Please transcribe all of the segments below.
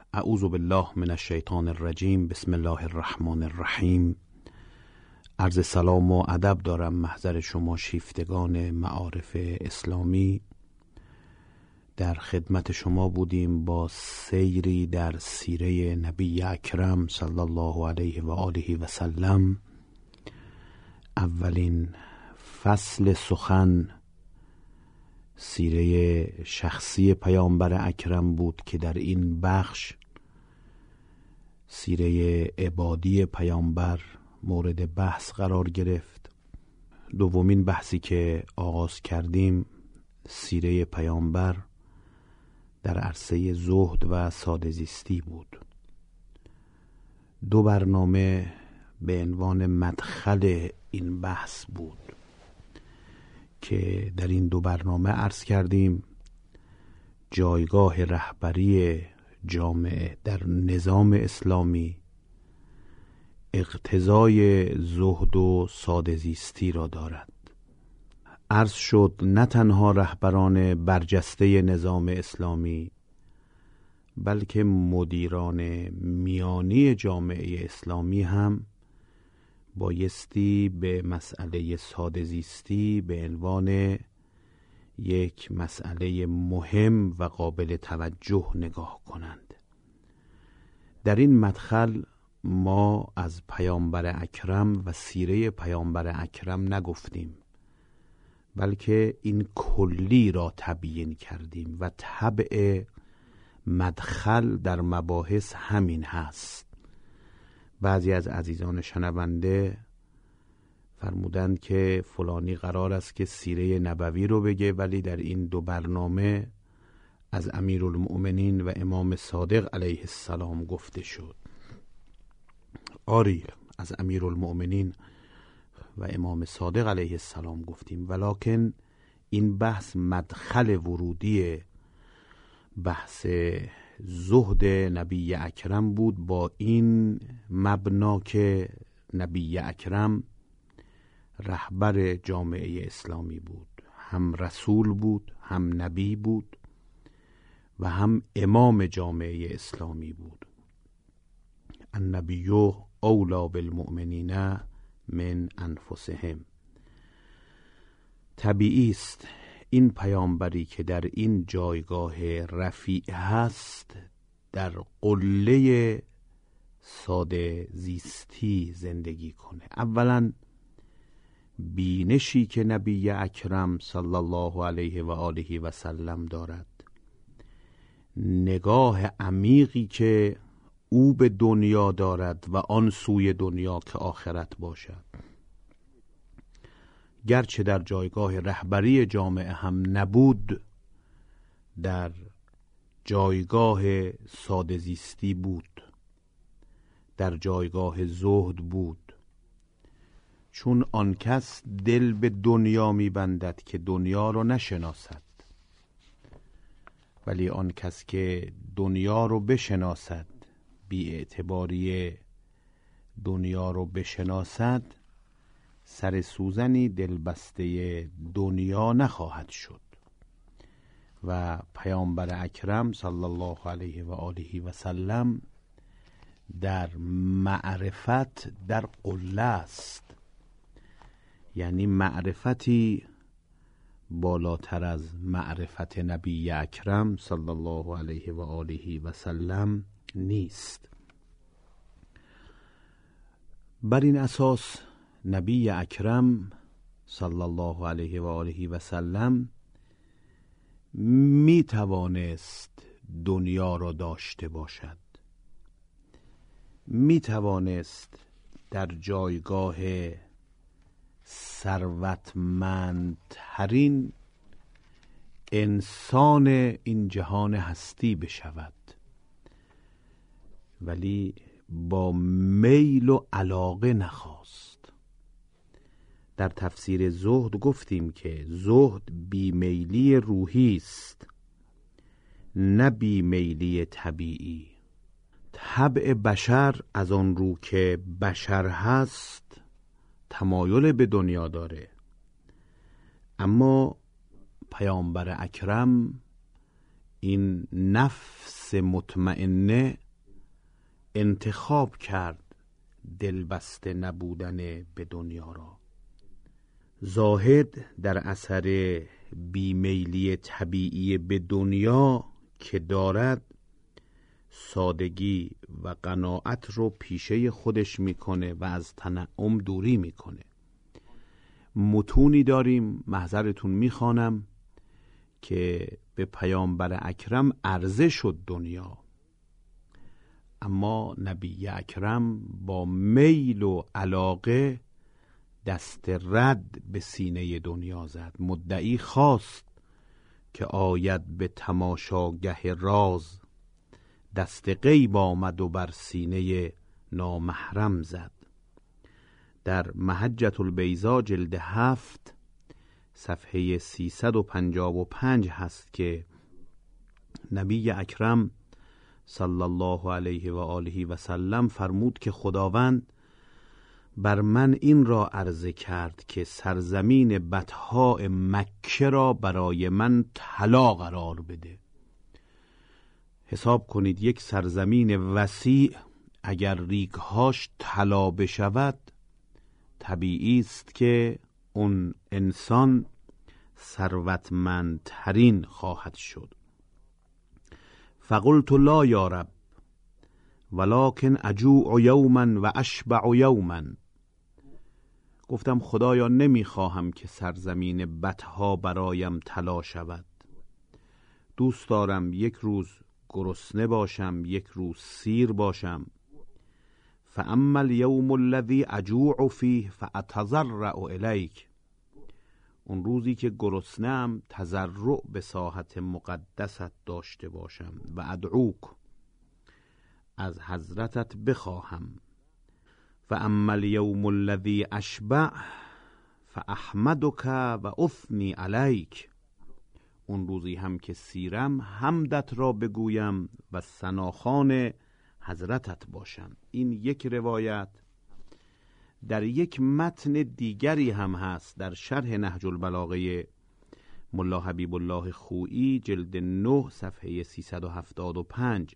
اعوذ بالله من الشیطان الرجیم. بسم الله الرحمن الرحیم. عرض سلام و ادب دارم محضر شما شیفتگان معارف اسلامی. در خدمت شما بودیم با سیری در سیره نبی اکرم صلی الله علیه و آله و سلم. اولین فصل سخن سیره شخصی پیامبر اکرم بود که در این بخش سیره عبادی پیامبر مورد بحث قرار گرفت. دومین بحثی که آغاز کردیم سیره پیامبر در عرصه زهد و ساده زیستی بود. دو برنامه به عنوان مدخل این بحث بود که در این دو برنامه عرض کردیم جایگاه رهبری جامعه در نظام اسلامی اقتضای زهد و ساده زیستی را دارد. عرض شد نه تنها رهبران برجسته نظام اسلامی بلکه مدیران میانی جامعه اسلامی هم بایستی به مسئله ساده زیستی به عنوان یک مسئله مهم و قابل توجه نگاه کنند. در این مدخل ما از پیامبر اکرم و سیره پیامبر اکرم نگفتیم بلکه این کلی را تبیین کردیم و طبع مدخل در مباحث همین هست. بعضی از عزیزان شنونده فرمودند که فلانی قرار است که سیره نبوی رو بگه ولی در این دو برنامه از امیرالمؤمنین و امام صادق علیه السلام گفته شد. آری، از امیرالمؤمنین و امام صادق علیه السلام گفتیم، ولکن این بحث مدخل ورودی بحث زهد نبی اکرم بود، با این مبنا که نبی اکرم رهبر جامعه اسلامی بود، هم رسول بود، هم نبی بود و هم امام جامعه اسلامی بود. النبی اولی بالمؤمنین من انفسهم. طبیعی است این پیامبری که در این جایگاه رفیع هست در قله ساده زیستی زندگی کنه. اولا بینشی که نبی اکرم صلی الله علیه و آله و سلم دارد، نگاه عمیقی که او به دنیا دارد و آن سوی دنیا که آخرت باشد، گرچه در جایگاه رهبری جامعه هم نبود، در جایگاه ساده زیستی بود، در جایگاه زهد بود. چون آن کس دل به دنیا می بندد که دنیا رو نشناسد، ولی آن کس که دنیا رو بشناسد، بی اعتباری دنیا رو بشناسد، سر سوزنی دلبسته دنیا نخواهد شد. و پیامبر اکرم صلی الله علیه و آله و سلم در معرفت در قله است، یعنی معرفتی بالاتر از معرفت نبی اکرم صلی الله علیه و آله و سلم نیست. بر این اساس نبی اکرم صلی الله علیه و آله و سلم می توانست دنیا را داشته باشد، می توانست در جایگاه ثروتمندترین انسان این جهان هستی بشود، ولی با میل و علاقه نخواست. در تفسیر زهد گفتیم که زهد بیمیلی روحی است، نه بیمیلی طبیعی. طبع بشر از آن رو که بشر هست تمایل به دنیا داره، اما پیامبر اکرم این نفس مطمئنه انتخاب کرد دلبسته نبودن به دنیا را. زاهد در اثر بیمیلی طبیعی به دنیا که دارد سادگی و قناعت رو پیشه خودش میکنه و از تنعم دوری میکنه. متونی داریم، محضرتون میخوانم، که به پیامبر اکرم عرضه شد دنیا، اما نبی اکرم با میل و علاقه دست رد به سینه دنیا زد. مدعی خواست که آید به تماشاگه راز، دست غیب آمد و بر سینه نامحرم زد. در محجة البیضا جلد 7 صفحه 355 هست که نبی اکرم صلی الله علیه و آله و سلم فرمود که خداوند بر من این را عرضه کرد که سرزمین بطحاء مکه را برای من طلا قرار بده. حساب کنید یک سرزمین وسیع اگر ریگهاش طلا بشود، طبیعی است که اون انسان ثروتمندترین خواهد شد. فقلت لا یا رب ولکن اجوع یوما و اشبع یوما. گفتم خدایا نمیخواهم که سرزمین بطحا برایم طلا شود، دوست دارم یک روز گرسنه باشم، یک روز سیر باشم. فاما الیوم الذی اجوع فیه فاتضرع الیک. اون روزی که گرسنه‌ام تضرع به ساحت مقدست داشته باشم و ادعوک، از حضرتت بخواهم. فاما الیوم الذی اشبع فاحمدک و اثنی علیک. اون روزی هم که سیرم حمدت را بگویم و ثناخوان حضرتت باشم. این یک روایت. در یک متن دیگری هم هست در شرح نهج البلاغه ملا حبیب الله خویی جلد 9 صفحه 375.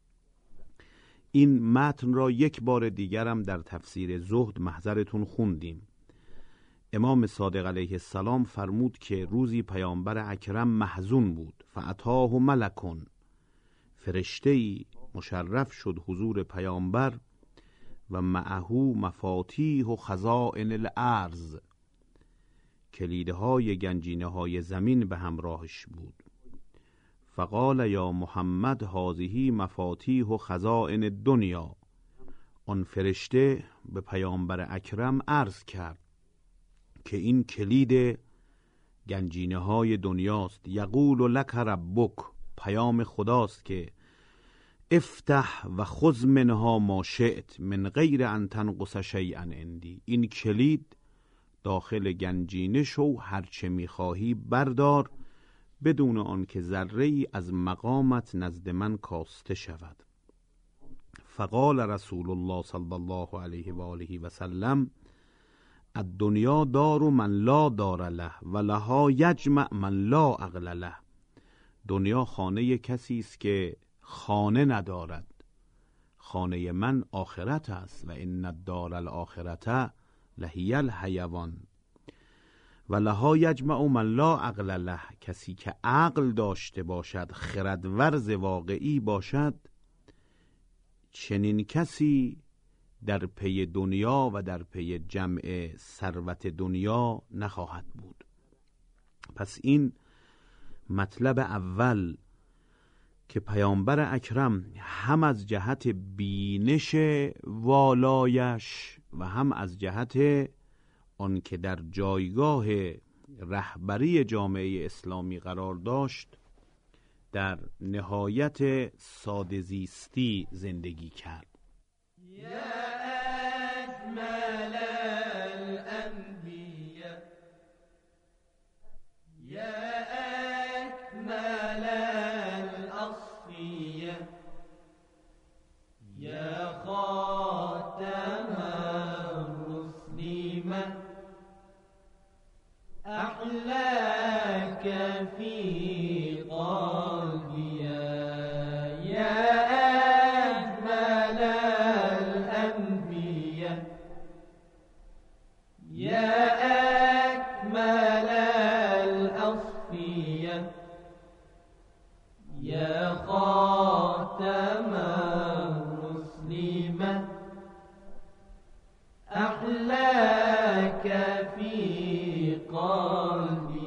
این متن را یک بار دیگرم در تفسیر زهد محضرتون خوندیم. امام صادق علیه السلام فرمود که روزی پیامبر اکرم محزون بود. فاتاه ملکون، فرشته‌ای مشرف شد حضور پیامبر و معه مفاتیح و خزائن الارض، کلیدهای گنجینه های زمین به همراهش بود. فقال یا محمد هذه مفاتیح و خزائن الدنیا. آن فرشته به پیامبر اکرم عرض کرد که این کلید گنجینه های دنیاست. یقول لک ربک، پیام خداست که افتح و خذ منها ما شئت من غیر ان تنقص شیئا عندی. این کلید داخل گنجینه شو، هرچه میخواهی بردار بدون آن که ذره‌ای از مقامت نزد من کاسته شود. فقال رسول الله صلی الله علیه و آله و سلم الدنیا دار من لا دار له و لها یجمع من لا عقل له. دنیا خانه کسی است که خانه ندارد. خانه من آخرت است. و ان الدار الاخرته لهی الحیوان و لها یجمع من لا عقل له. کسی که عقل داشته باشد، خردورز واقعی باشد، چنین کسی در پی دنیا و در پی جمع ثروت دنیا نخواهد بود. پس این مطلب اول که پیامبر اکرم هم از جهت بینش والایش و هم از جهت آن که در جایگاه رهبری جامعه اسلامی قرار داشت در نهایت ساده زیستی زندگی کرد. اجمل الانبیاء یا اکمل الاصفیاء یا خاتم الرسل من احلاک فی قلبی مسلما أحلاك في قلبي.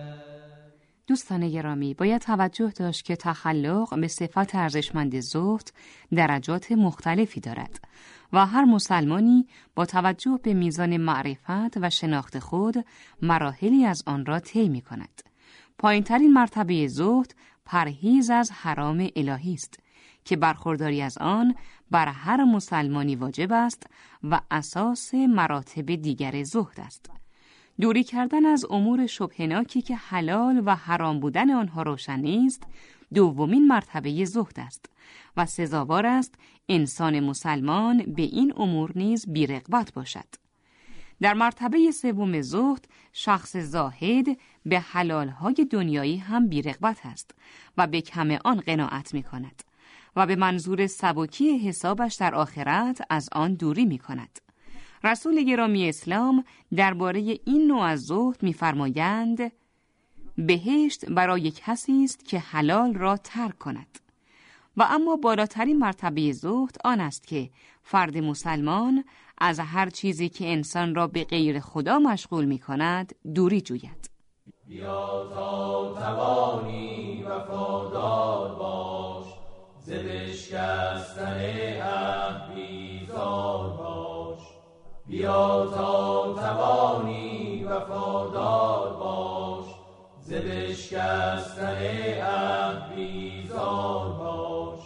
دوستان گرامی، باید توجه داشت که تخلق به صفت ارزشمند زهد درجات مختلفی دارد و هر مسلمانی با توجه به میزان معرفت و شناخت خود مراحلی از آن را طی می کند. پایین‌ترین مرتبه زهد پرهیز از حرام الهی است که برخورداری از آن بر هر مسلمانی واجب است و اساس مراتب دیگر زهد است. دوری کردن از امور شبهناکی که حلال و حرام بودن آنها روشن نیست، دومین مرتبه زهد است و سزاوار است انسان مسلمان به این امور نیز بی‌رغبت باشد. در مرتبه سوم زهد، شخص زاهد به حلالهای دنیایی هم بی‌رغبت است و به کم آن قناعت می کند و به منظور سبکی حسابش در آخرت از آن دوری می کند. رسول گرامی اسلام درباره این نوع از زهد می‌فرمایند: بهشت برای کسی است که حلال را ترک کند. و اما بالاترین مرتبه زهد آن است که فرد مسلمان از هر چیزی که انسان را به غیر خدا مشغول می‌کند دوری جوید. بیا تا توانی وفادار باش، ز بشکستن عهد بیزار باش. بیا تا توانی وفادار باش، ز بشکستن عهد بیزار باش.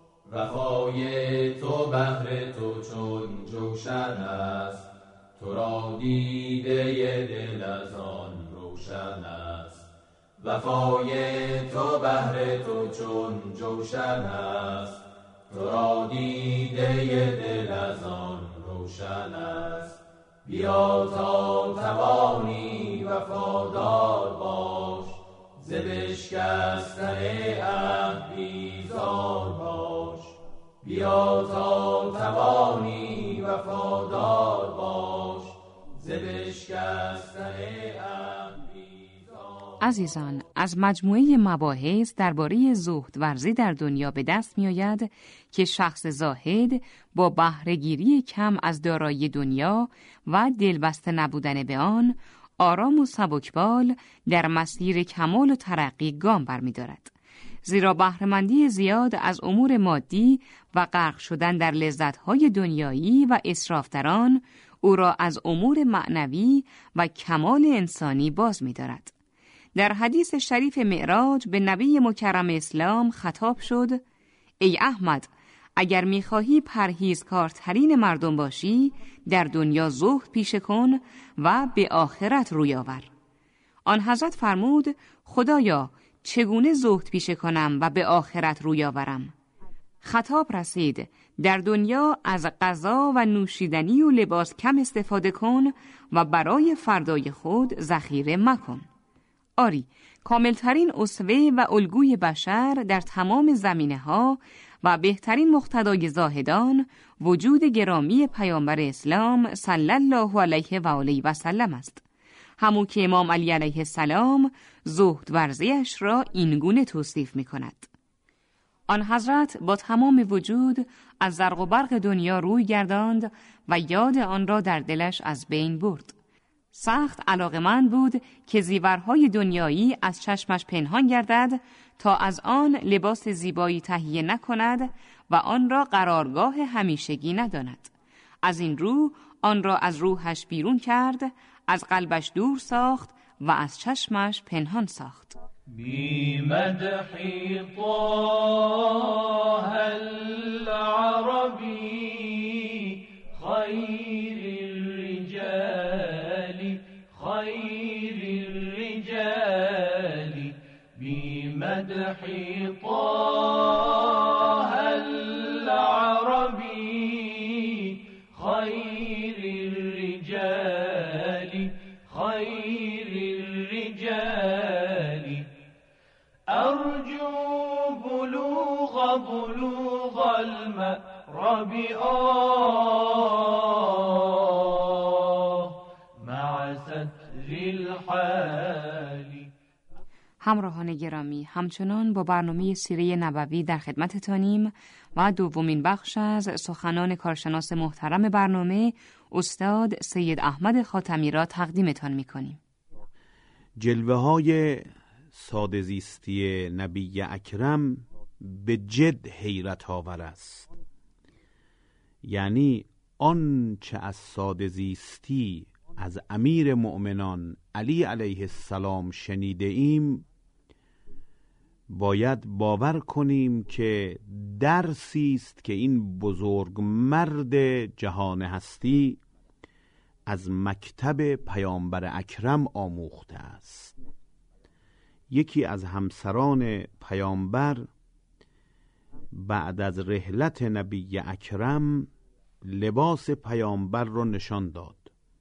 وفای تو بهر تو چون جوشن است، تو را دیده دل از آن روشن است. وفای تو بهر تو چون جوشن است، تو را دیده دل از آن روشن است. بیا تا توانی وفادار باش، ز بشکستن عهد بیزار باش. بیا تا توانی وفادار باش، ز بشکستن عهد بیزار. عزیزان، از مجموعه مباحث درباره زهد ورزی در دنیا به دست می آید که شخص زاهد با بهره‌گیری کم از دارایی دنیا و دلبسته نبودن به آن، آرام و سبکبال در مسیر کمال و ترقی گام برمی‌دارد. زیرا بهره‌مندی زیاد از امور مادی و غرق شدن در لذت‌های دنیایی و اسراف در آن او را از امور معنوی و کمال انسانی باز می‌دارد. در حدیث شریف معراج به نبی مکرم اسلام خطاب شد: ای احمد، اگر می‌خواهی پرهیزکارترین مردم باشی، در دنیا زهد پیشه کن و به آخرت روی آور. آن حضرت فرمود: خدایا، چگونه زهد پیشه کنم و به آخرت روی آورم؟ خطاب رسید: در دنیا از غذا و نوشیدنی و لباس کم استفاده کن و برای فردای خود ذخیره مکن. آری، کاملترین اسوه و الگوی بشر در تمام زمینه‌ها و بهترین مقتدای زاهدان وجود گرامی پیامبر اسلام صلی الله علیه و آله و سلم است. همون که امام علی علیه السلام زهد ورزیش را اینگونه توصیف می کند: آن حضرت با تمام وجود از زرق و برق دنیا روی گرداند و یاد آن را در دلش از بین برد. سخت علاقمند بود که زیورهای دنیایی از چشمش پنهان گردد تا از آن لباس زیبایی تهیه نکند و آن را قرارگاه همیشگی نداند. از این رو آن را از روحش بیرون کرد، از قلبش دور ساخت و از چشمش پنهان ساخت. بی مدحی طه العربی خیر الرجال خیر الرجال. بی مدحی طه العربی خیر الرجال خیر الرجال. أرجو بلوغ المأرب مع ستر الحال. همراهان گرامی، همچنان با برنامه سیره نبوی در خدمتتانیم و دومین بخش از سخنان کارشناس محترم برنامه استاد سید احمد خاتمی را تقدیمتان می‌کنیم. جلوه های ساده زیستی نبی اکرم به جد حیرت آور است. یعنی آنچه از ساده زیستی از امیر مؤمنان علی علیه السلام شنیده ایم، باید باور کنیم که درسی است که این بزرگ مرد جهان هستی از مکتب پیامبر اکرم آموخته است. یکی از همسران پیامبر بعد از رحلت نبی اکرم لباس پیامبر را نشان داد،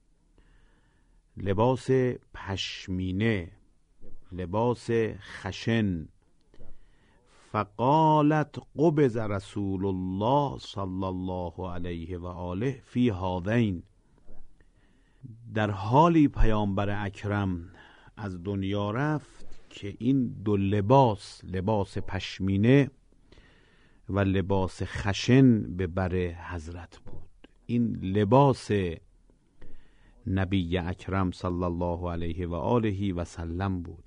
لباس پشمینه، لباس خشن. فقالت قبض رسول الله صلی الله علیه و آله فی هذین. در حالی پیامبر اکرم از دنیا رفت که این دو لباس، لباس پشمینه و لباس خشن، به بر حضرت بود. این لباس نبی اکرم صلی الله علیه و آله و سلم بود.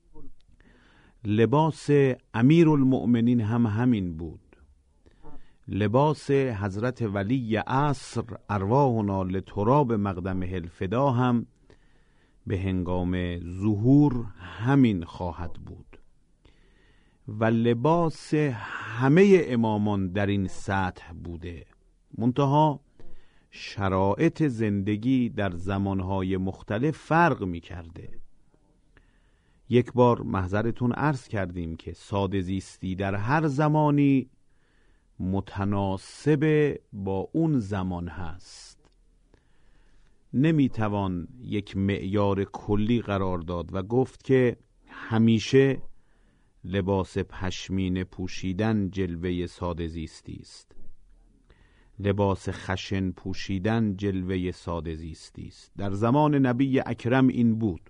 لباس امیر المؤمنین هم همین بود. لباس حضرت ولی عصر ارواحنا لتراب مقدمه الفدا هم به هنگام ظهور همین خواهد بود و لباس همه امامان در این سطح بوده. منتها شرایط زندگی در زمانهای مختلف فرق می کرده. یک بار محضرتون عرض کردیم که ساده زیستی در هر زمانی متناسب با اون زمان هست. نمیتوان یک معیار کلی قرار داد و گفت که همیشه لباس پشمینه پوشیدن جلوه ساده زیستی است، لباس خشن پوشیدن جلوه ساده زیستی است. در زمان نبی اکرم این بود،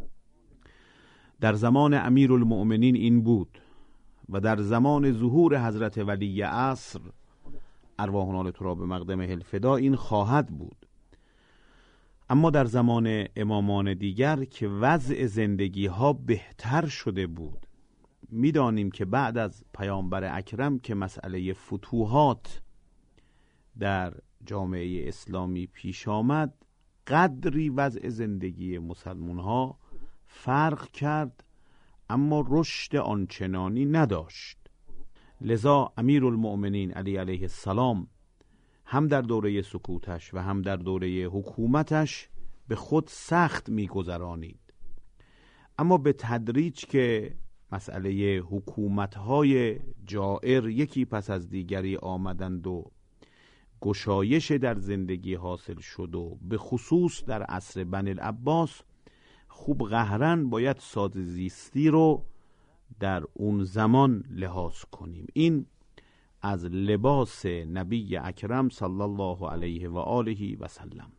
در زمان امیر المؤمنین این بود و در زمان ظهور حضرت ولی عصر ارواحنا لتراب مقدمه الفدا این خواهد بود. اما در زمان امامان دیگر که وضع زندگی ها بهتر شده بود، میدانیم که بعد از پیامبر اکرم که مسئله فتوحات در جامعه اسلامی پیش آمد، قدری وضع زندگی مسلمان ها فرق کرد اما رشد آنچنانی نداشت. لذا امیر المؤمنین علی علیه السلام هم در دوره سکوتش و هم در دوره حکومتش به خود سخت می‌گذرانید. اما به تدریج که مسئله حکومت‌های جائر یکی پس از دیگری آمدند و گشایش در زندگی حاصل شد و به خصوص در عصر بنی العباس، خوب قهرن باید ساده زیستی رو در اون زمان لحاظ کنیم. این از لباس نبی اکرم صلی الله علیه و آله و سلم.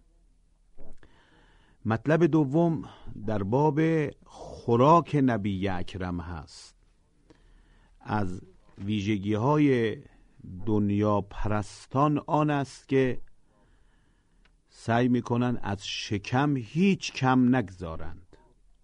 مطلب دوم در باب خوراک نبی اکرم هست. از ویژگی های دنیا پرستان آن است که سعی میکنن از شکم هیچ کم نگذارند.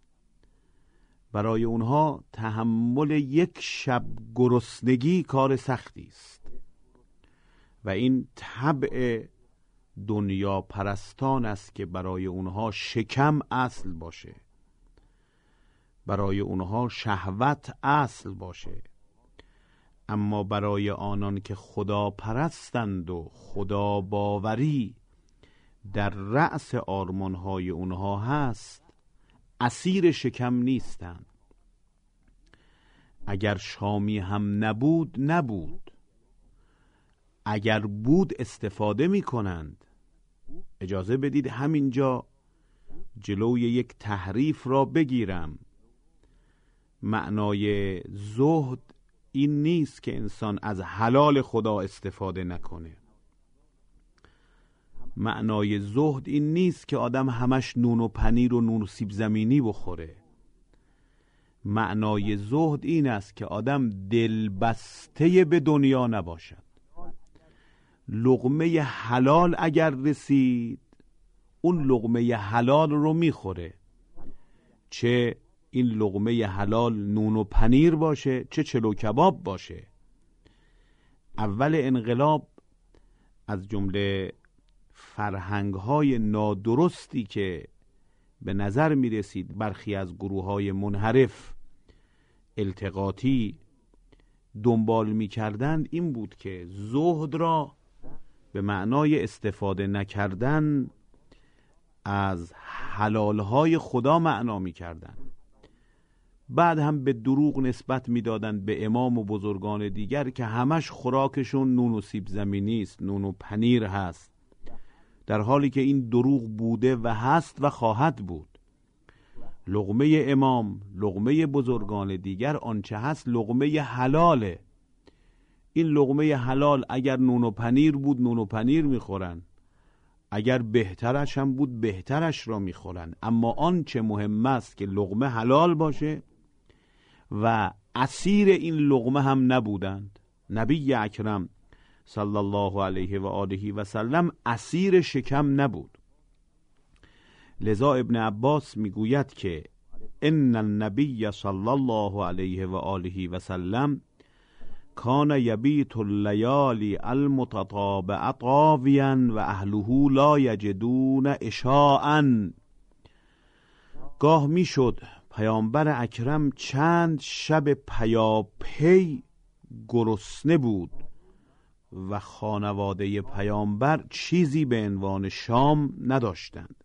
برای اونها تحمل یک شب گرسنگی کار سختی است و این طبع دنیا پرستان است که برای اونها شکم اصل باشه، برای اونها شهوت اصل باشه. اما برای آنان که خدا پرستند و خدا باوری در رأس آرمانهای اونها هست، اسیر شکم نیستند. اگر شامی هم نبود، اگر بود استفاده می کنند. اجازه بدید همینجا جلوی یک تحریف را بگیرم. معنای زهد این نیست که انسان از حلال خدا استفاده نکنه. معنای زهد این نیست که آدم همش نون و پنیر و نون و سیب زمینی بخوره. معنای زهد این است که آدم دلبسته به دنیا نباشد. لقمه حلال اگر رسید اون لقمه حلال رو میخوره، چه این لقمه حلال نون و پنیر باشه چه چلو کباب باشه. اول انقلاب از جمله فرهنگ‌های نادرستی که به نظر می رسید برخی از گروه‌های منحرف التقاطی دنبال می کردند این بود که زهد را به معنای استفاده نکردن از حلالهای خدا معنا می کردند. بعد هم به دروغ نسبت می دادند به امام و بزرگان دیگر که همش خوراکشون نون و سیب زمینی است، نون و پنیر هست، در حالی که این دروغ بوده و هست و خواهد بود. لقمه امام، لقمه بزرگان دیگر آنچه هست لقمه حلاله. این لقمه حلال اگر نون و پنیر بود نون و پنیر میخورن، اگر بهترش هم بود بهترش را میخورن، اما آنچه مهم است که لقمه حلال باشه و اسیر این لقمه هم نبودند. نبی اکرم صلی الله علیه و آله و سلم اسیر شکم نبود. لذا ابن عباس میگوید که ان النبی صلی الله علیه و آله و سلم کان یبیت اللیالی المتطابع طاویا و اهله لا یجدون عشاء. گاه میشد پیامبر اکرم چند شب پیاپی گرسنه بود و خانواده پیامبر چیزی به عنوان شام نداشتند.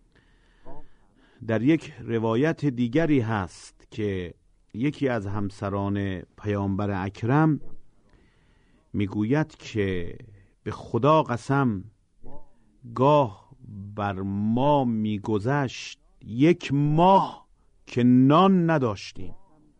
در یک روایت دیگری هست که یکی از همسران پیامبر اکرم میگوید که به خدا قسم گاه بر ما میگذشت 1 ماه که نان نداشتیم.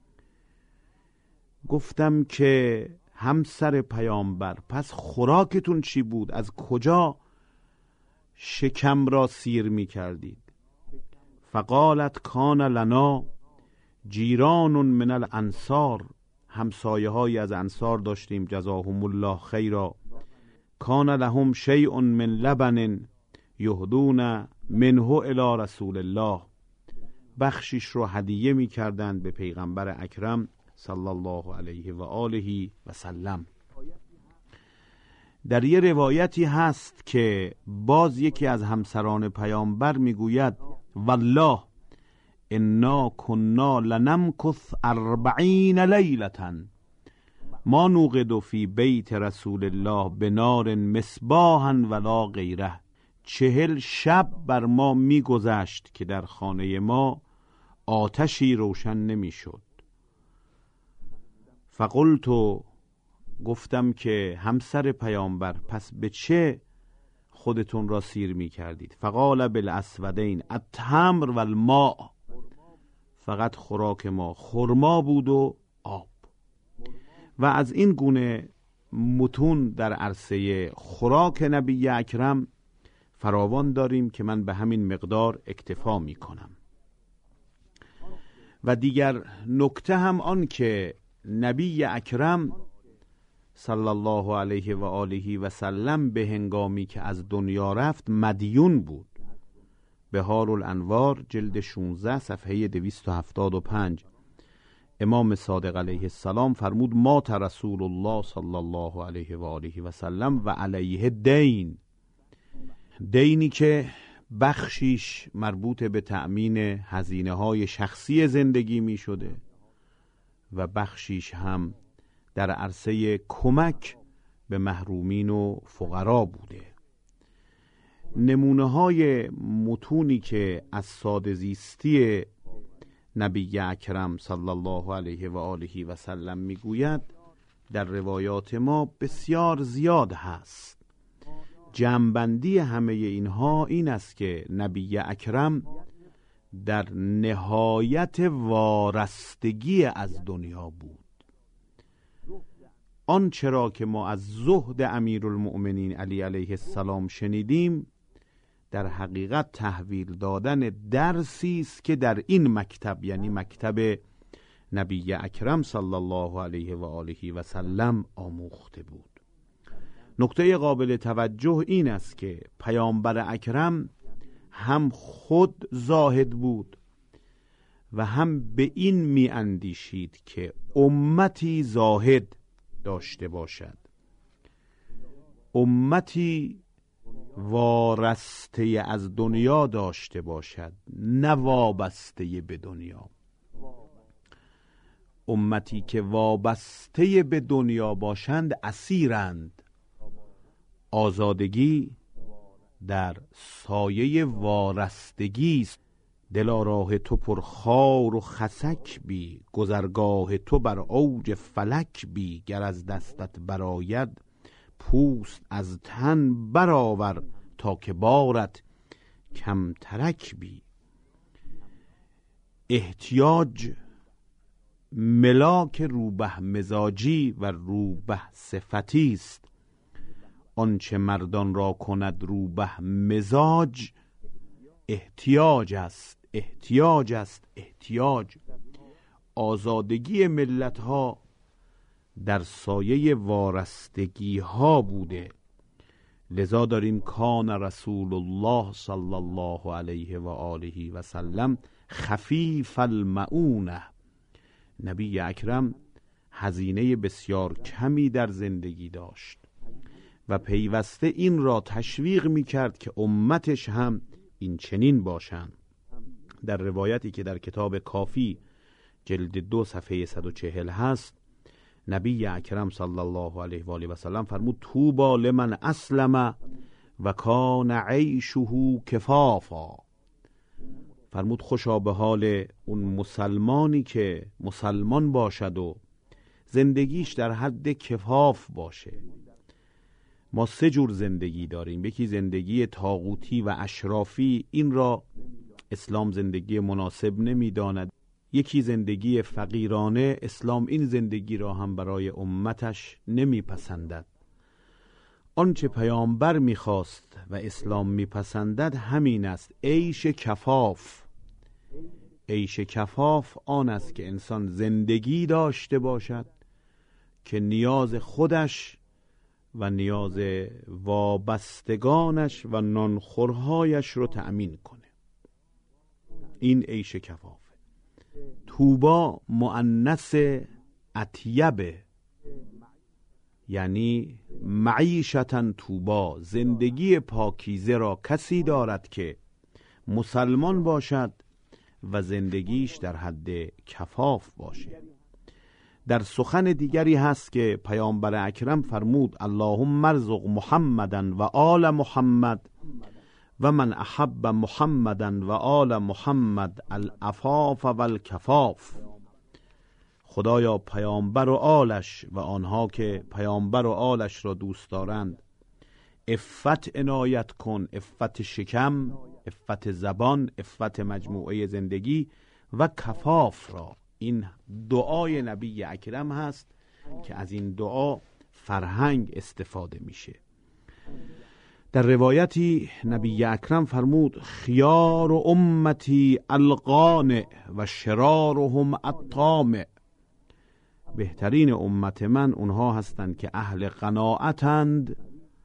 گفتم که همسر پیامبر پس خوراکتون چی بود؟ از کجا شکم را سیر می کردید؟ فقالت کان لنا جیران من الانصار، همسایه های از انصار داشتیم جزاهم الله خیرا، کان لهم شیء من لبن یهدون منه الی رسول الله، بخشش رو هدیه می کردند به پیغمبر اکرم صلی الله علیه و آله و سلم. در یه روایتی هست که باز یکی از همسران پیامبر میگوید والله انا کنا لنمکث 40 لیلة ما نوقد فی بیت رسول الله بنار مصباحا ولا غیره. 40 شب بر ما میگذشت که در خانه ما آتشی روشن نمیشد. فقلت، گفتم که همسر پیامبر پس به چه خودتون را سیر می کردید؟ فقال بالاسودین التمر و الماء، فقط خوراک ما خرما بود و آب. و از این گونه متون در عرصه خوراک نبی اکرم فراوان داریم که من به همین مقدار اکتفا می کنم. و دیگر نکته هم آن که نبی اکرم صلی الله علیه و آله و سلم به هنگامی که از دنیا رفت مدیون بود. بهار الانوار جلد 16 صفحه 275 امام صادق علیه السلام فرمود مات رسول الله صلی الله علیه و آله و سلم و علیه دین، دینی که بخشیش مربوط به تأمین هزینه های شخصی زندگی می شده و بخشیش هم در عرصه کمک به محرومین و فقرا بوده. نمونه های متونی که از ساده زیستی نبی اکرم صلی الله علیه و آله و سلم میگوید در روایات ما بسیار زیاد هست. جمع‌بندی همه اینها این است که نبی اکرم در نهایت وارستگی از دنیا بود. آنچه را که ما از زهد امیرالمؤمنین علی علیه السلام شنیدیم در حقیقت تحویل دادن درسی است که در این مکتب، یعنی مکتب نبی اکرم صلی الله علیه و آله و سلم آموخته بود. نکته قابل توجه این است که پیامبر اکرم هم خود زاهد بود و هم به این می اندیشید که امتی زاهد داشته باشد، امتی وارسته از دنیا داشته باشد، نه وابسته به دنیا. امتی که وابسته به دنیا باشند اسیرند. آزادگی در سایه وارستگی است. دلا راه تو پر خار و خسک بی، گذرگاه تو بر اوج فلک بی. گر از دستت براید پوست از تن برآور، تا که بارت کم ترک بی. احتیاج ملاک روبه مزاجی و روبه صفتی است. آنچه مردان را کند روبه مزاج، احتیاج است، احتیاج است، احتیاج. آزادگی ملت ها در سایه وارستگی ها بوده. لذا داریم کان رسول الله صلی الله علیه و آله و سلم خفیف المعونه. نبی اکرم هزینه بسیار کمی در زندگی داشت و پیوسته این را تشویق می کرد که امتش هم این چنین باشند. در روایتی که در کتاب کافی جلد 2 صفحه 140 هست، نبی اکرم صلی الله علیه و آله و سلم فرمود طوبی لمن اسلم و کان عیشه کفافا. فرمود خوشا به حال اون مسلمانی که مسلمان باشد و زندگیش در حد کفاف باشه. ما 3 جور زندگی داریم. یکی زندگی طاغوتی و اشرافی، این را اسلام زندگی مناسب نمی‌داند. یکی زندگی فقیرانه، اسلام این زندگی را هم برای امتش نمیپسندد. آنچه پیامبر میخواست و اسلام میپسندد همین است، عیش کفاف. عیش کفاف آن است که انسان زندگی داشته باشد که نیاز خودش و نیاز وابستگانش و نانخورهایش رو تأمین کنه. این عیش کفاف. طوبا مؤنث اطیبه، یعنی معیشتن طوبا، زندگی پاکیزه را کسی دارد که مسلمان باشد و زندگیش در حد کفاف باشه. در سخن دیگری هست که پیامبر اکرم فرمود اللهم ارزق محمدن و آل محمد و من احب محمدن و آل محمد العفاف و الکفاف. خدایا پیامبر و آلش و آنها که پیامبر و آلش را دوست دارند عفت عنایت کن، عفت شکم، عفت زبان، عفت مجموعه زندگی و کفاف را. این دعای نبی اکرم هست که از این دعا فرهنگ استفاده میشه. در روایتی نبی اکرم فرمود خیار امتی القانع و شرارهم الطامع. بهترین امت من اونها هستند که اهل قناعتند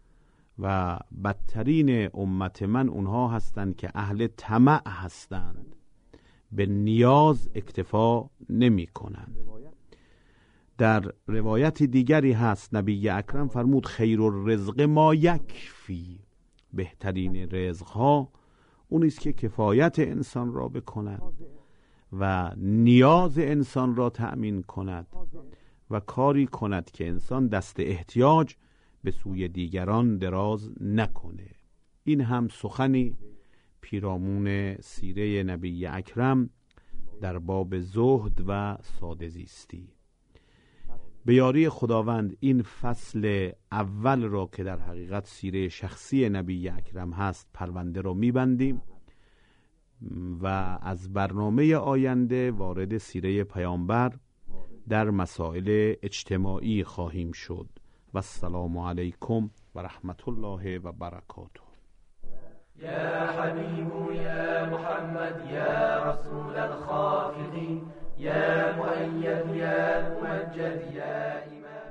و بدترین امت من اونها هستند که اهل طمع هستند، به نیاز اکتفا نمی کنند. در روایت دیگری هست نبی اکرم فرمود خیر الرزق ما یکفی. بهترین رزق ها اون است که کفایت انسان را بکند و نیاز انسان را تأمین کند و کاری کند که انسان دست احتیاج به سوی دیگران دراز نکنه. این هم سخنی پیرامون سیره نبی اکرم در باب زهد و ساده زیستی. به یاری خداوند این فصل اول را که در حقیقت سیره شخصی نبی اکرم هست پرونده را میبندیم و از برنامه آینده وارد سیره پیامبر در مسائل اجتماعی خواهیم شد. و السلام علیکم و رحمت الله و برکاته. يا حبيب يا محمد يا رسول الخافقين يا مؤيد يا ممجد يا إمام